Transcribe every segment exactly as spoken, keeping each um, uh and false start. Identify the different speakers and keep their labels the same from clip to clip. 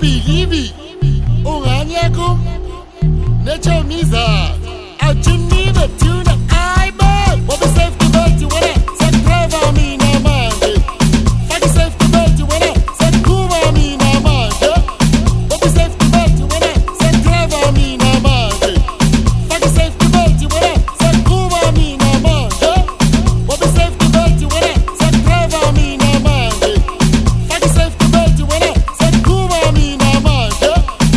Speaker 1: believe unganyako nechomiza awujinibe tuna aibo wabi safety belt wena sakrava mina manje faki safety belt wena sakruva mina manje wabi safety belt wena sakrava mina manje faki safety belt wena sakruva mina manje wabi safety belt wena sakrava mina manje faki safety belt wena sakruva mina manje.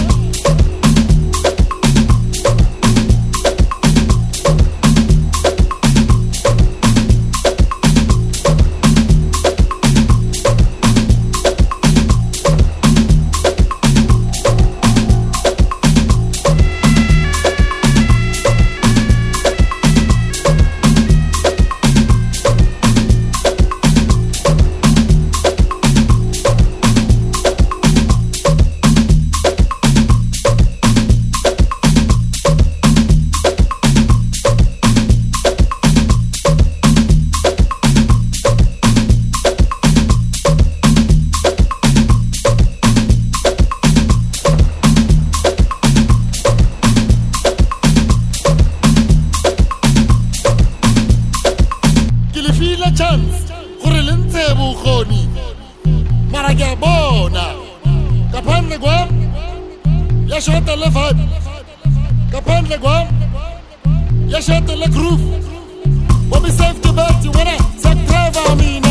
Speaker 1: Feel chance gore le ntse bokgoni mara ke a bona kaphandle kwam ya shota le vibe kaphandle kwam ya shota le groove wabi safety belt wena sakrava mina